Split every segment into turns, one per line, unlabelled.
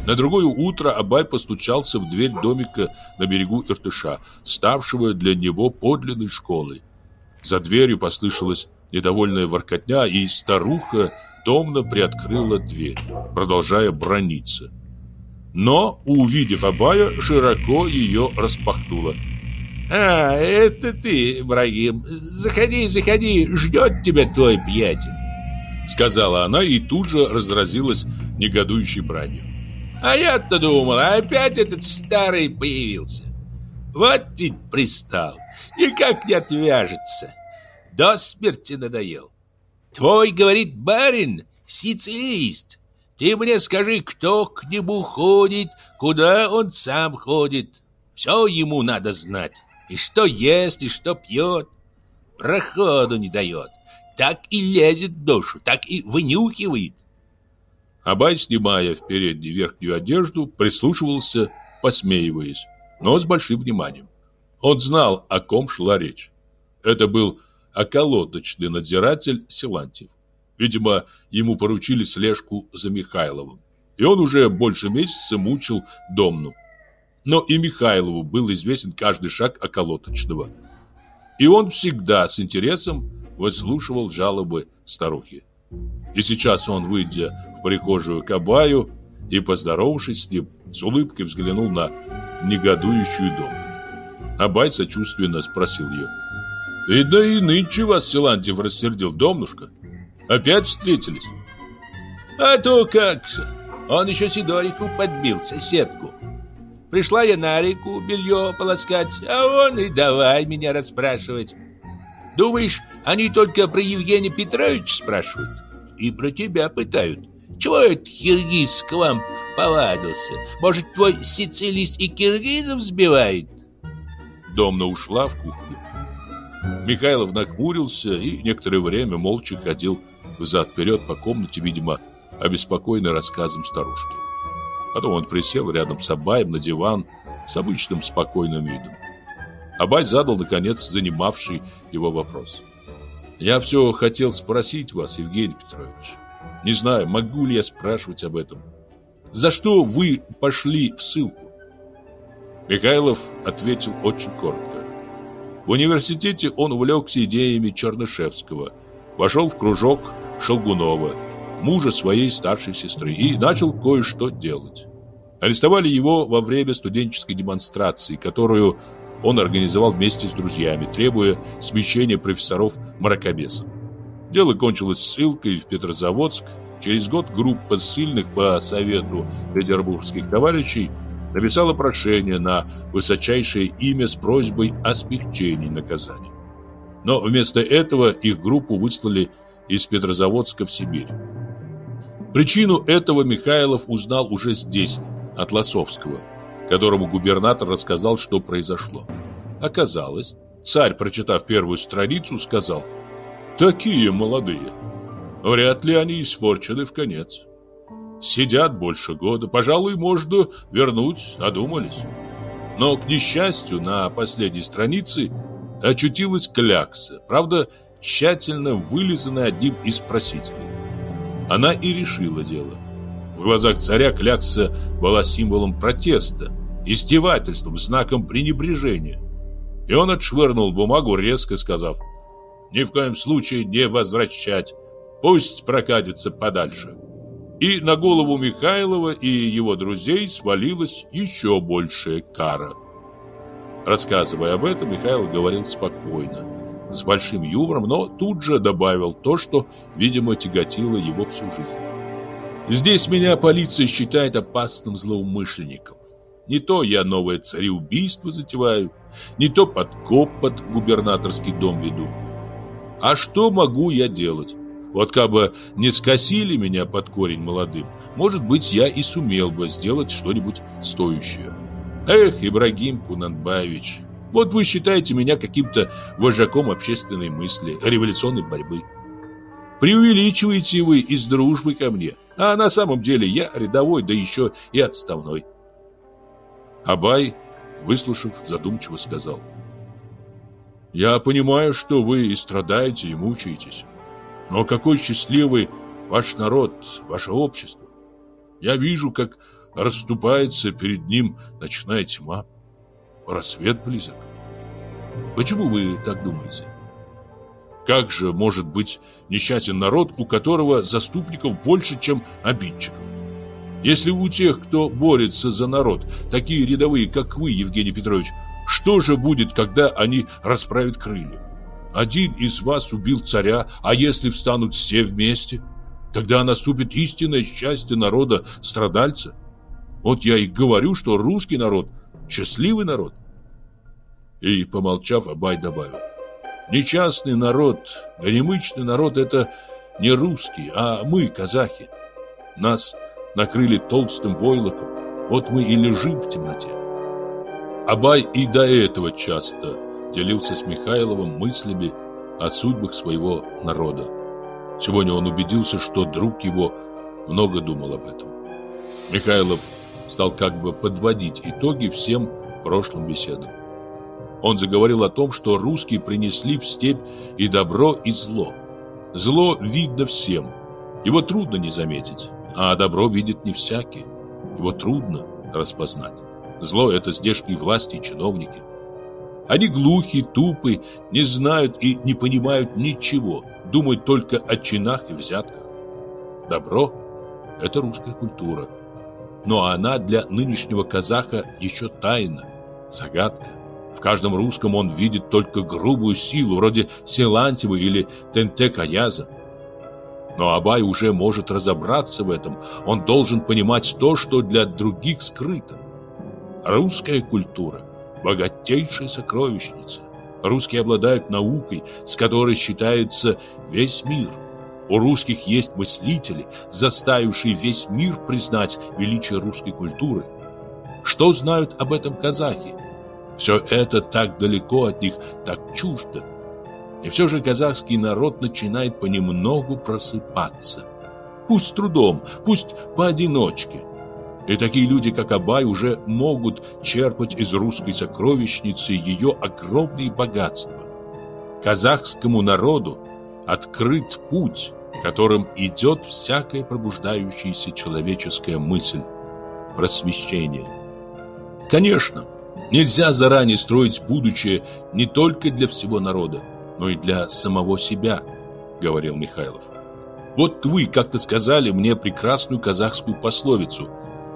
На другое утро Абай постучался в дверь домика на берегу Иртыша, ставшего для него подлинной школой. За дверью послышалась недовольная воркотня, и старуха томно приоткрыла дверь, продолжая браниться. Но, увидев Абая, широко ее распахнула. «А, это ты, Ибрагим. Заходи, заходи, ждет тебя твой приятель», — сказала она и тут же разразилась негодующей бранью. «А я-то думал, опять этот старый появился. Вот ведь пристал, никак не отвяжется. До смерти надоел. Твой, говорит, барин, сицилист. Ты мне скажи, кто к нему ходит, куда он сам ходит. Все ему надо знать. И что ест, и что пьет. Проходу не дает. Так и лезет в душу, так и вынюхивает». Абай, снимая в передней верхнюю одежду, прислушивался, посмеиваясь, но с большим вниманием. Он знал, о ком шла речь. Это был околоточный надзиратель Силантьев. Видимо, ему поручили слежку за Михайловым, и он уже больше месяца мучил Домну. Но и Михайлову был известен каждый шаг околоточного, и он всегда с интересом выслушивал жалобы старухи. И сейчас он, выйдя в прихожую к Абаю и поздоровавшись с ним, с улыбкой взглянул на негодующую Домну. Абай сочувственно спросил ее: «Да и нынче вас Силантьев рассердил, Домнушка? Опять встретились?» «А то как же! Он еще Сидорику подбил, соседку. Пришла я на реку белье полоскать, а он и давай меня расспрашивать. Думаешь, они только про Евгения Петровича спрашивают? И про тебя пытают. Чего этот киргиз к вам повадился? Может, твой сицилист и киргизов сбивает?» Домна ушла в кухню. Михайлов нахмурился и некоторое время молча ходил взад-вперед по комнате, видимо, обеспокоенный рассказом старушки. Потом он присел рядом с Абаем на диван с обычным спокойным видом. Абай задал, наконец, занимавший его вопрос. «Я все хотел спросить вас, Евгений Петрович. Не знаю, могу ли я спрашивать об этом. За что вы пошли в ссылку?» Михайлов ответил очень коротко. В университете он увлекся идеями Чернышевского, вошел в кружок Шелгунова, мужа своей старшей сестры, и начал кое-что делать. Арестовали его во время студенческой демонстрации, которую он организовал вместе с друзьями, требуя смещения профессоров мракобесов. Дело кончилось ссылкой в Петрозаводск. Через год группа ссыльных по совету петербургских товарищей написала прошение на высочайшее имя с просьбой о смягчении наказания. Но вместо этого их группу выслали из Петрозаводска в Сибирь. Причину этого Михайлов узнал уже здесь, от Лосовского, которому губернатор рассказал, что произошло. Оказалось, царь, прочитав первую страницу, сказал: «Такие молодые, вряд ли они испорчены вконец. Сидят больше года, пожалуй, можно вернуть, надумались». Но, к несчастью, на последней странице очутилась клякса, правда, тщательно вылизанная одним из просителей. Она и решила дело. В глазах царя клякса была символом протеста, издевательством, знаком пренебрежения. И он отшвырнул бумагу, резко сказав: «Ни в коем случае не возвращать, пусть прокатится подальше». И на голову Михайлова и его друзей свалилась еще большая кара. Рассказывая об этом, Михайлов говорил спокойно, с большим юмором, но тут же добавил то, что, видимо, тяготило его всю жизнь. «Здесь меня полиция считает опасным злоумышленником. Не то я новое цареубийство затеваю, не то подкоп под губернаторский дом веду. А что могу я делать? Вот как бы не скосили меня под корень молодым, может быть, я и сумел бы сделать что-нибудь стоящее. Эх, Ибрагим Кунанбаевич, вот вы считаете меня каким-то вожаком общественной мысли, революционной борьбы. Преувеличиваете вы из дружбы ко мне, а на самом деле я рядовой, да еще и отставной». Абай, выслушав, задумчиво сказал: «Я понимаю, что вы и страдаете, и мучаетесь. Но какой счастливый ваш народ, ваше общество. Я вижу, как расступается перед ним ночная тьма. Рассвет близок. Почему вы так думаете? Как же может быть несчастен народ, у которого заступников больше, чем обидчиков? Если у тех, кто борется за народ, такие рядовые, как вы, Евгений Петрович, что же будет, когда они расправят крылья? Один из вас убил царя, а если встанут все вместе, тогда наступит истинное счастье народа-страдальца. Вот я и говорю, что русский народ – счастливый народ. И, помолчав, Абай добавил: несчастный народ, горемычный народ – это не русский, а мы, казахи. Нас накрыли толстым войлоком, вот мы и лежим в темноте. Абай и до этого часто делился с Михайловым мыслями о судьбах своего народа. Сегодня он убедился, что друг его много думал об этом. Михайлов стал как бы подводить итоги всем прошлым беседам. Он заговорил о том, что русские принесли в степь и добро, и зло. Зло видно всем, его трудно не заметить, а добро видит не всякий, его трудно распознать. Зло – это здешние власти и чиновники. Они глухи, тупы, не знают и не понимают ничего, думают только о чинах и взятках. Добро – это русская культура. Но она для нынешнего казаха еще тайна, загадка. В каждом русском он видит только грубую силу, вроде Силантьева или Тенте-Каяза. Но Абай уже может разобраться в этом. Он должен понимать то, что для других скрыто. Русская культура – богатейшая сокровищница. Русские обладают наукой, с которой считается весь мир. У русских есть мыслители, заставившие весь мир признать величие русской культуры. Что знают об этом казахи? Все это так далеко от них, так чуждо. И все же казахский народ начинает понемногу просыпаться. Пусть с трудом, пусть поодиночке. И такие люди, как Абай, уже могут черпать из русской сокровищницы ее огромные богатства. Казахскому народу открыт путь, которым идет всякая пробуждающаяся человеческая мысль – просвещение. Конечно, нельзя заранее строить будущее не только для всего народа, но и для самого себя, говорил Михайлов. Вот вы как-то сказали мне прекрасную казахскую пословицу: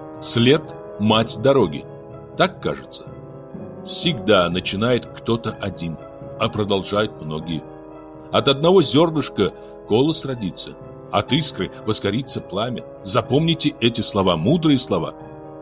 след – мать дороги. Так кажется. Всегда начинает кто-то один, а продолжают многие. От одного зернышка колос родится, от искры воскорится пламя. Запомните эти слова, мудрые слова.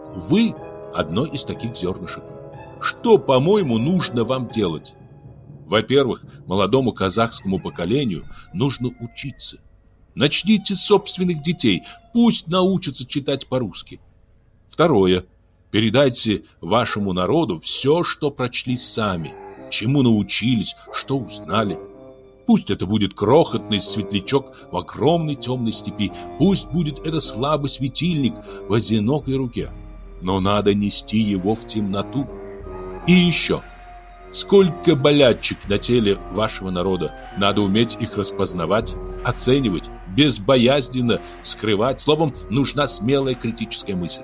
Вы – одно из таких зернышек. Что, по-моему, нужно вам делать? Во-первых, молодому казахскому поколению нужно учиться. Начните с собственных детей, пусть научатся читать по-русски. Второе. Передайте вашему народу все, что прочли сами, чему научились, что узнали. Пусть это будет крохотный светлячок в огромной темной степи, пусть будет это слабый светильник в одинокой руке, но надо нести его в темноту. И еще. Сколько болячек на теле вашего народа, надо уметь их распознавать, оценивать, безбоязненно скрывать. Словом, нужна смелая критическая мысль.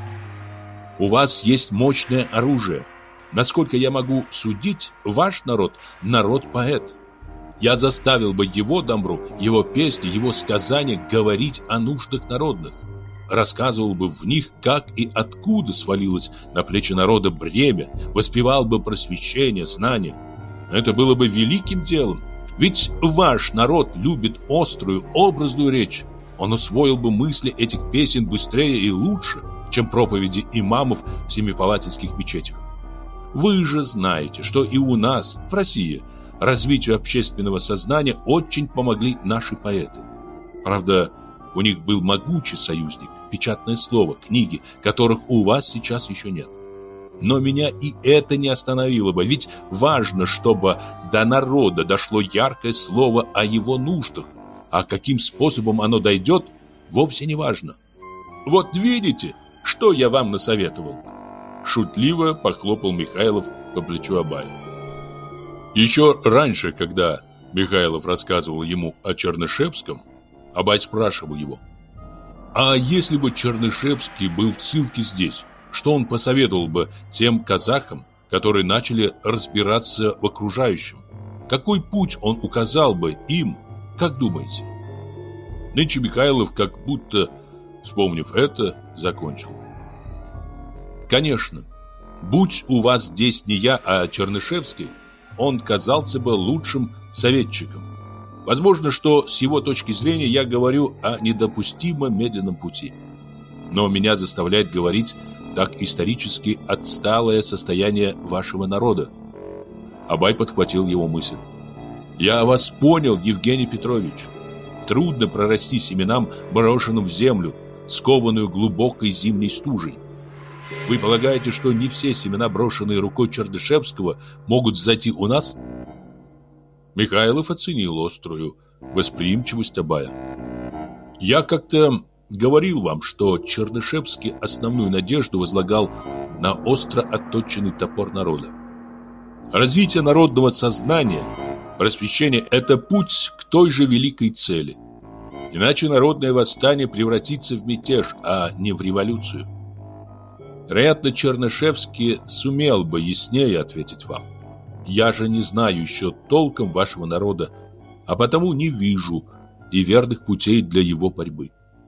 У вас есть мощное оружие. Насколько я могу судить, ваш народ – народ-поэт. Я заставил бы его домбру, его песни, его сказания говорить о нуждах народных. Рассказывал бы в них, как и откуда свалилось на плечи народа бремя, воспевал бы просвещение, знания. Это было бы великим делом. Ведь ваш народ любит острую, образную речь. Он усвоил бы мысли этих песен быстрее и лучше, чем проповеди имамов в семипалатинских мечетях. Вы же знаете, что и у нас, в России, развитию общественного сознания очень помогли наши поэты. Правда, у них был могучий союзник, печатное слово, книги, которых у вас сейчас еще нет. Но меня и это не остановило бы, ведь важно, чтобы до народа дошло яркое слово о его нуждах, а каким способом оно дойдет, вовсе не важно. Вот видите, что я вам насоветовал? Шутливо похлопал Михайлов по плечу Абая. Еще раньше, когда Михайлов рассказывал ему о Чернышевском, Абай спрашивал его: А если бы Чернышевский был в ссылке здесь, что он посоветовал бы тем казахам, которые начали разбираться в окружающем? Какой путь он указал бы им, как думаете? Нынче Михайлов, как будто, вспомнив это, закончил. Конечно, будь у вас здесь не я, а Чернышевский, он казался бы лучшим советчиком. Возможно, что с его точки зрения я говорю о недопустимо медленном пути. Но меня заставляет говорить так исторически отсталое состояние вашего народа. Абай подхватил его мысль. Я вас понял, Евгений Петрович. Трудно прорасти семенам, брошенным в землю, скованную глубокой зимней стужей. Вы полагаете, что не все семена, брошенные рукой Чернышевского, могут взойти у нас? Михайлов оценил острую восприимчивость Абая. Я как-то говорил вам, что Чернышевский основную надежду возлагал на остро отточенный топор народа. Развитие народного сознания, просвещение – это путь к той же великой цели. Иначе народное восстание превратится в мятеж, а не в революцию. Вероятно, Чернышевский сумел бы яснее ответить вам. Я же не знаю еще толком вашего народа, а потому не вижу и верных путей для его борьбы.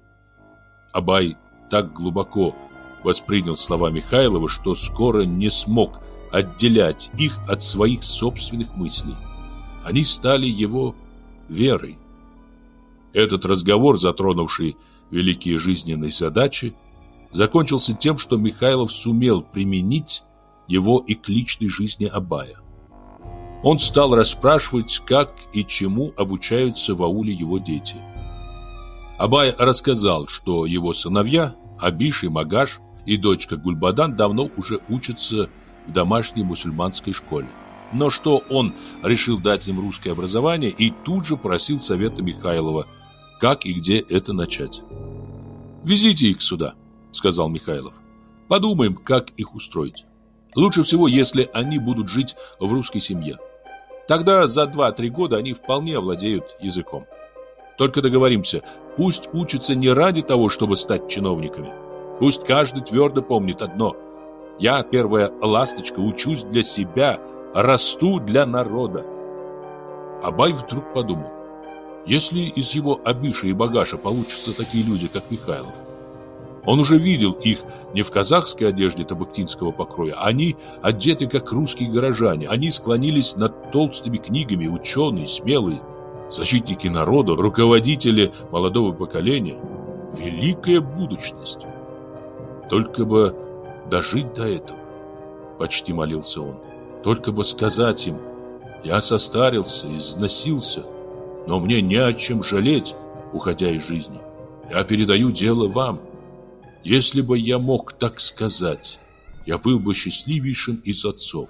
Абай так глубоко воспринял слова Михайлова, что скоро не смог отделять их от своих собственных мыслей. Они стали его верой. Этот разговор, затронувший великие жизненные задачи, закончился тем, что Михайлов сумел применить его и к личной жизни Абая. Он стал расспрашивать, как и чему обучаются в ауле его дети. Абай рассказал, что его сыновья, Абиш и Магаш, и дочка Гульбадан давно уже учатся в домашней мусульманской школе, но что он решил дать им русское образование и тут же просил совета Михайлова, как и где это начать. «Везите их сюда», — сказал Михайлов. «Подумаем, как их устроить. Лучше всего, если они будут жить в русской семье. Тогда за 2-3 года они вполне овладеют языком. Только договоримся, пусть учатся не ради того, чтобы стать чиновниками. Пусть каждый твердо помнит одно. Я, первая ласточка, учусь для себя, расту для народа». Абай вдруг подумал, если из его Абиша и Багаша получатся такие люди, как Михайлов. Он уже видел их не в казахской одежде табыктинского покроя. Они одеты, как русские горожане. Они склонились над толстыми книгами, ученые, смелые, защитники народа, руководители молодого поколения. Великая будущность. Только бы дожить до этого, почти молился он. Только бы сказать им: я состарился, износился, но мне не о чем жалеть, уходя из жизни. Я передаю дело вам. Если бы я мог так сказать, я был бы счастливейшим из отцов.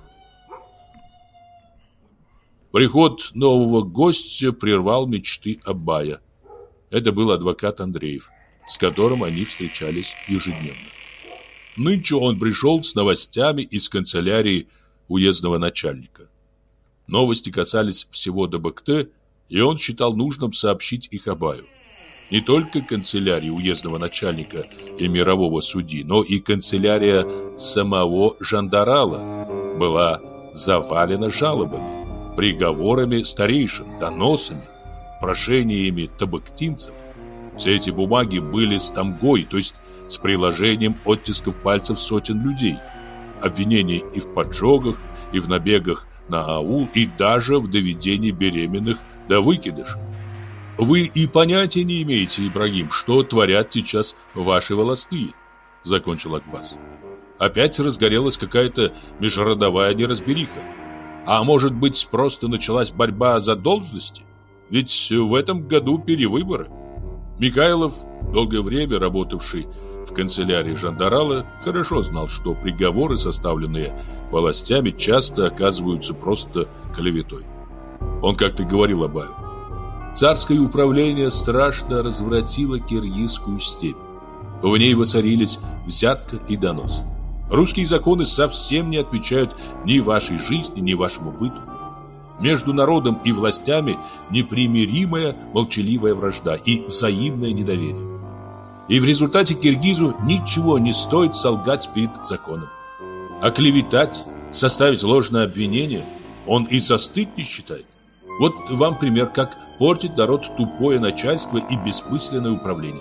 Приход нового гостя прервал мечты Абая. Это был адвокат Андреев, с которым они встречались ежедневно. Нынче он пришел с новостями из канцелярии уездного начальника. Новости касались всего ДБКТ, и он считал нужным сообщить их Абаю. Не только канцелярия уездного начальника и мирового судьи, но и канцелярия самого жандарала была завалена жалобами, приговорами старейшин, доносами, прошениями табыктинцев. Все эти бумаги были с тамгой, то есть с приложением оттисков пальцев сотен людей. Обвинения и в поджогах, и в набегах на аул, и даже в доведении беременных до выкидыша. Вы и понятия не имеете, Ибрагим, что творят сейчас ваши волостные, закончил Акбас. Опять разгорелась какая-то межродовая неразбериха. А может быть, просто началась борьба за должности? Ведь в этом году перевыборы. Михайлов, долгое время работавший в канцелярии жандарала, хорошо знал, что приговоры, составленные властями, часто оказываются просто клеветой. Он как-то говорил Абаю: царское управление страшно развратило киргизскую степь. В ней воцарились взятка и донос. Русские законы совсем не отвечают ни вашей жизни, ни вашему быту. Между народом и властями непримиримая молчаливая вражда и взаимное недоверие. И в результате киргизу ничего не стоит солгать перед законом. Оклеветать, составить ложное обвинение он и за стыд не считает. Вот вам пример, как портит народ тупое начальство и бессмысленное управление.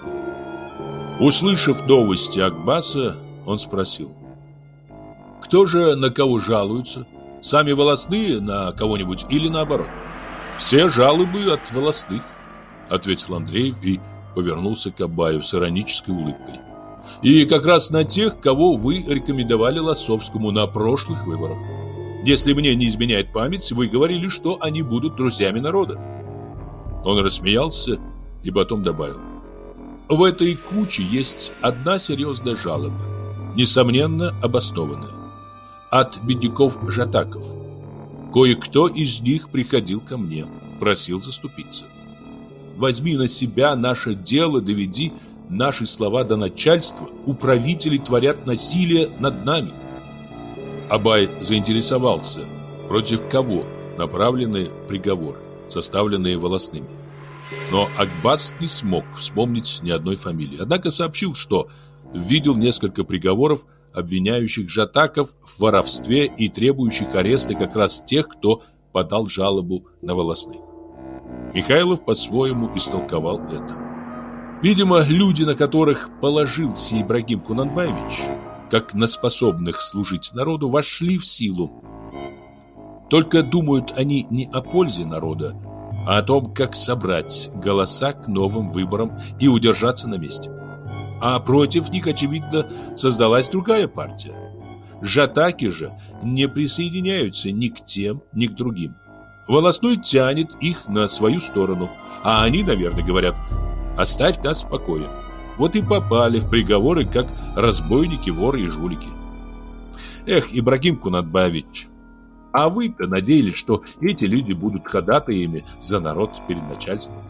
Услышав новости Акбаса, он спросил: кто же на кого жалуются? Сами волостные на кого-нибудь или наоборот? Все жалобы от волостных, ответил Андреев и повернулся к Абаю с иронической улыбкой. И как раз на тех, кого вы рекомендовали Лосовскому на прошлых выборах. Если мне не изменяет память, вы говорили, что они будут друзьями народа. Он рассмеялся и потом добавил: в этой куче есть одна серьезная жалоба, несомненно обоснованная, от бедняков-жатаков. Кое-кто из них приходил ко мне, просил заступиться. Возьми на себя наше дело, доведи наши слова до начальства, управители творят насилие над нами. Абай заинтересовался, против кого направлены приговоры, составленные волостными. Но Акбас не смог вспомнить ни одной фамилии. Однако сообщил, что видел несколько приговоров, обвиняющих жатаков в воровстве и требующих ареста как раз тех, кто подал жалобу на волостных. Михайлов по-своему истолковал это. Видимо, люди, на которых положился Ибрагим Кунанбаевич, как на способных служить народу, вошли в силу. Только думают они не о пользе народа, а о том, как собрать голоса к новым выборам и удержаться на месте. А против них, очевидно, создалась другая партия. Жатаки же не присоединяются ни к тем, ни к другим. Волостной тянет их на свою сторону, а они, наверное, говорят: оставь нас в покое. Вот и попали в приговоры, как разбойники, воры и жулики. Эх, Ибрагим Кунанбаевич, а вы-то надеялись, что эти люди будут ходатаями за народ перед начальством.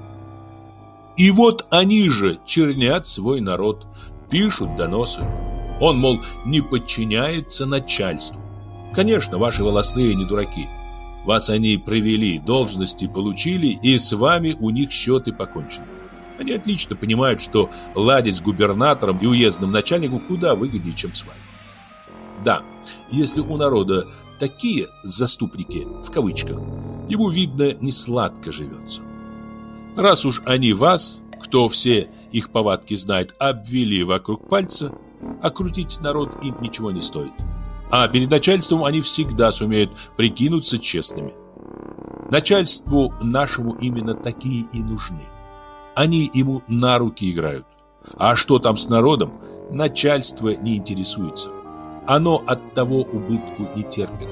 И вот они же чернят свой народ, пишут доносы. Он, мол, не подчиняется начальству. Конечно, ваши волостные не дураки. Вас они провели, должности получили, и с вами у них счеты покончены. Они отлично понимают, что ладить с губернатором и уездным начальником куда выгоднее, чем с вами. Да, если у народа такие «заступники», в кавычках, ему, видно, не сладко живется. Раз уж они вас, кто все их повадки знает, обвели вокруг пальца, окрутить народ им ничего не стоит. А перед начальством они всегда сумеют прикинуться честными. Начальству нашему именно такие и нужны. Они ему на руки играют. А что там с народом, начальство не интересуется. Оно от того убытку не терпит.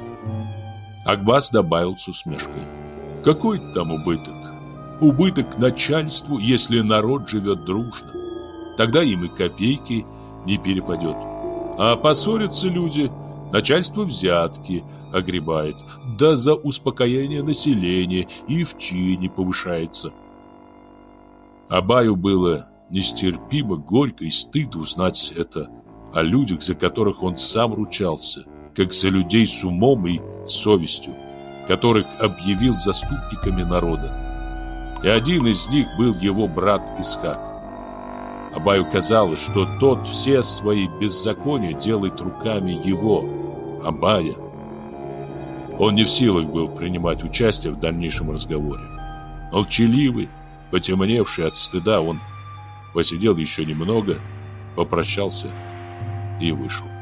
Акбас добавил с усмешкой: какой там убыток? Убыток начальству, если народ живет дружно. Тогда им и копейки не перепадет. А поссорятся люди, начальство взятки огребает, да за успокоение населения и в чине повышается. Абаю было нестерпимо горько и стыдно узнать это о людях, за которых он сам ручался, как за людей с умом и совестью, которых объявил заступниками народа. И один из них был его брат Исхак. Абаю казалось, что тот все свои беззакония делает руками его, Абая. Он не в силах был принимать участие в дальнейшем разговоре. Молчаливый, потемневший от стыда, он посидел еще немного, попрощался и вышел.